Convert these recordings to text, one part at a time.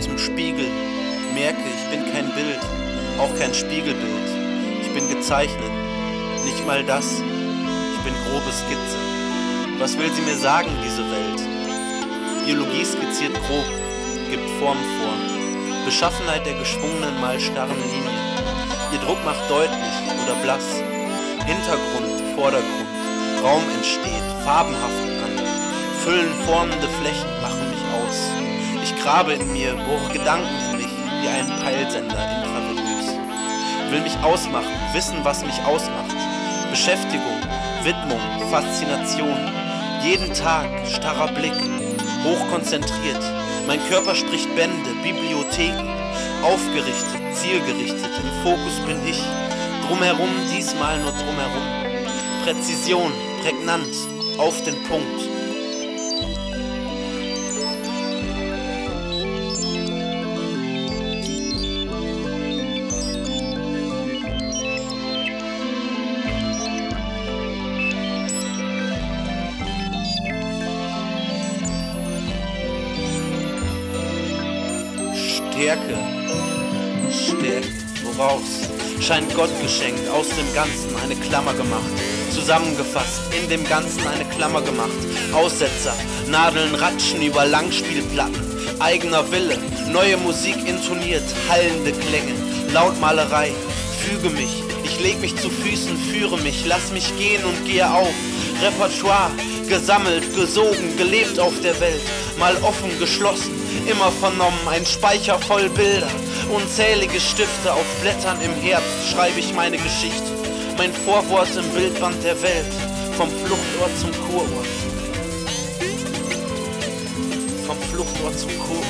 zum Spiegel, merke, ich bin kein Bild, auch kein Spiegelbild. Ich bin gezeichnet, nicht mal das, ich bin grobe Skizze. Was will sie mir sagen, diese Welt? Biologie skizziert grob, gibt Formen vor. Beschaffenheit der geschwungenen, mal starren Linien. Ihr Druck macht deutlich oder blass. Hintergrund, Vordergrund, Raum entsteht, Farben haften an. Füllen formende Flächen machen mich aus. Ich grabe in mir, bohre Gedanken in mich, wie ein Peilsender intravenös. Will mich ausmachen, wissen, was mich ausmacht. Beschäftigung, Widmung, Faszination. Jeden Tag, starrer Blick, hochkonzentriert. Mein Körper spricht Bände, Bibliotheken. Aufgerichtet, zielgerichtet, im Fokus bin ich. Drumherum, diesmal nur drumherum. Präzision, prägnant, auf den Punkt. Stärke, woraus? Scheint Gott geschenkt, aus dem Ganzen eine Klammer gemacht. Zusammengefasst, in dem Ganzen eine Klammer gemacht. Aussetzer, Nadeln ratschen über Langspielplatten. Eigener Wille, neue Musik intoniert, hallende Klänge, Lautmalerei. Füge mich, ich leg mich zu Füßen, führe mich, lass mich gehen und gehe auf. Repertoire, gesammelt, gesogen, gelebt auf der Welt. Mal offen, geschlossen, immer vernommen, ein Speicher voll Bilder. Unzählige Stifte auf Blättern im Herbst schreibe ich meine Geschichte. Mein Vorwort im Bildband der Welt, vom Fluchtort zum Kurort. Vom Fluchtort zum Kurort.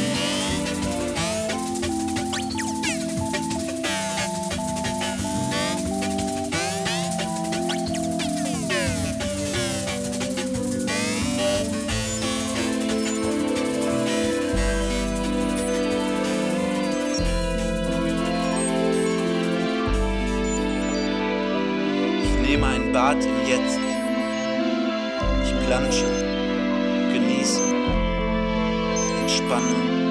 Ich nehme ein Bad im Jetzt. Ich plansche, genieße, entspanne.